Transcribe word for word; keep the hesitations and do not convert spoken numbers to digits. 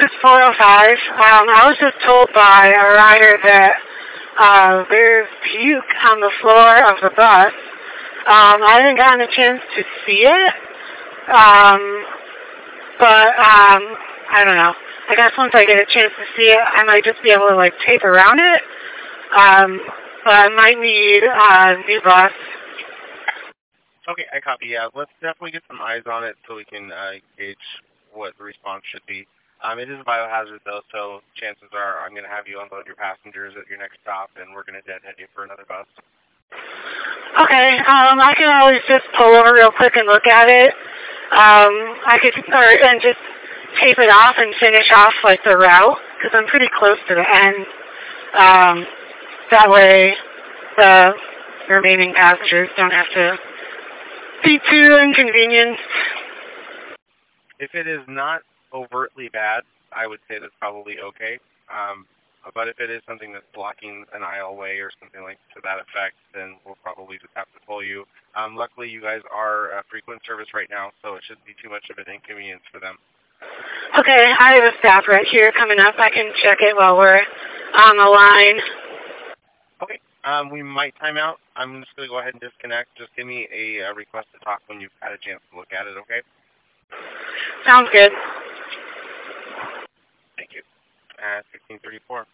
is four oh five. Um, I was just told by a rider that uh, there's puke on the floor of the bus. Um, I haven't gotten a chance to see it, um, but um, I don't know. I guess once I get a chance to see it, I might just be able to, like, tape around it. Um, but I might need a new bus. Okay, I copy. Yeah, let's definitely get some eyes on it so we can uh, gauge what the response should be. Um, it is a biohazard, though, so chances are I'm going to have you unload your passengers at your next stop, and we're going to deadhead you for another bus. Okay, um, I can always just pull over real quick and look at it. Um, I could, or, and just tape it off and finish off, like, the route, because I'm pretty close to the end. Um, that way the remaining passengers don't have to be too inconvenienced. If it is not overtly bad, I would say that's probably okay. Um, but if it is something that's blocking an aisleway or something like to that effect, then we'll probably just have to pull you. Um, luckily, you guys are a frequent service right now, so it shouldn't be too much of an inconvenience for them. Okay, I have a stop right here coming up. I can check it while we're on the line. Okay, um, we might time out. I'm just going to go ahead and disconnect. Just give me a, a request to talk when you've had a chance to look at it, okay? Sounds good. Thank you. Uh, sixteen thirty-four.